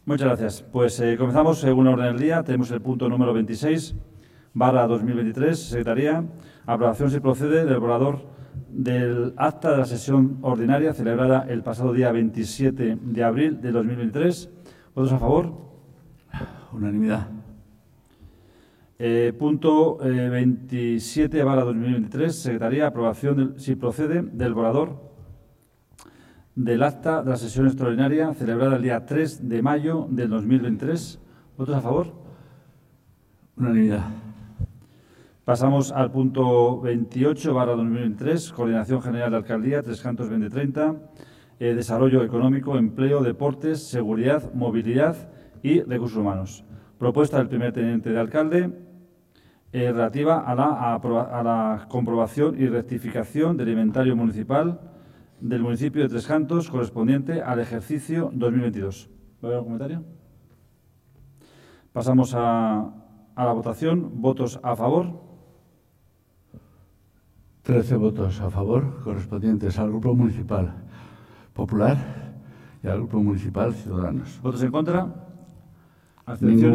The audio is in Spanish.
Muchas gracias. Pues comenzamos según el orden del día. Tenemos el punto número 26/2023, Secretaría. Aprobación, si procede, del borrador del acta de la sesión ordinaria celebrada el pasado día 27 de abril de 2023. ¿Votos a favor? Unanimidad. Punto 27/2023, Secretaría. Aprobación, si procede, del borrador del acta de la sesión extraordinaria celebrada el día 3 de mayo del 2023. ¿Votos a favor? Unanimidad. Pasamos al punto 28/2023, Coordinación General de Alcaldía, Tres Cantos 2030, Desarrollo Económico, Empleo, Deportes, Seguridad, Movilidad y Recursos Humanos. Propuesta del primer teniente de alcalde relativa a la comprobación y rectificación del inventario municipal del municipio de Tres Cantos correspondiente al ejercicio 2022. ¿Va a haber algún comentario? Pasamos a la votación. ¿Votos a favor? 13 votos a favor, correspondientes al Grupo Municipal Popular y al Grupo Municipal Ciudadanos. ¿Votos en contra? ¿Abstenciones?